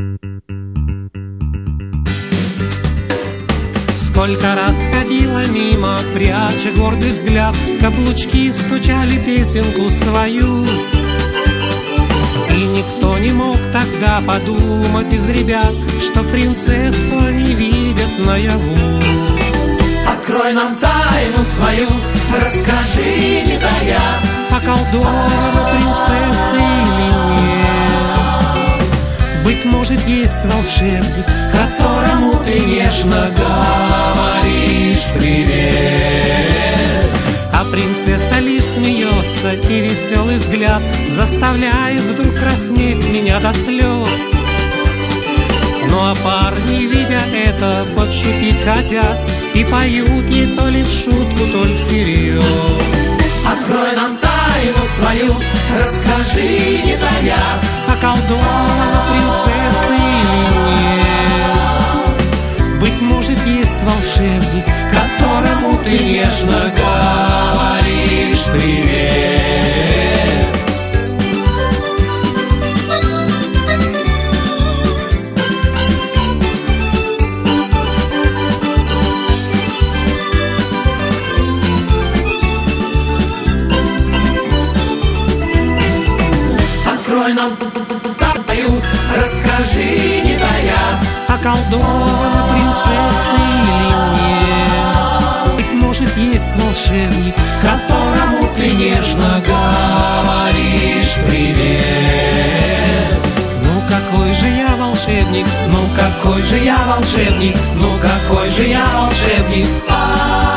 Сколько раз ходила мимо, пряча гордый взгляд, каблучки стучали песенку свою. И никто не мог тогда подумать из ребят, что принцессу они видят наяву. Открой нам тайну свою, расскажи, не тая, околдована принцесса или нет. Быть может, есть волшебник, которому ты нежно говоришь привет. А принцесса лишь смеется, и веселый взгляд заставляет вдруг краснеть меня до слез. Ну а парни, видя это, подшутить хотят и поют ей то ли в шутку, то ли всерьез. Открой нам тайну свою, расскажи, не тая, околдована принцесса или нет. Быть может, есть волшебник, которому ты нежно говоришь привет. Открой нам тайну, расскажи, не тая, околдована принцесса или нет. Быть может, есть волшебник, которому ты нежно говоришь привет. Ну какой же я волшебник, ну какой же я волшебник, ну какой же я волшебник.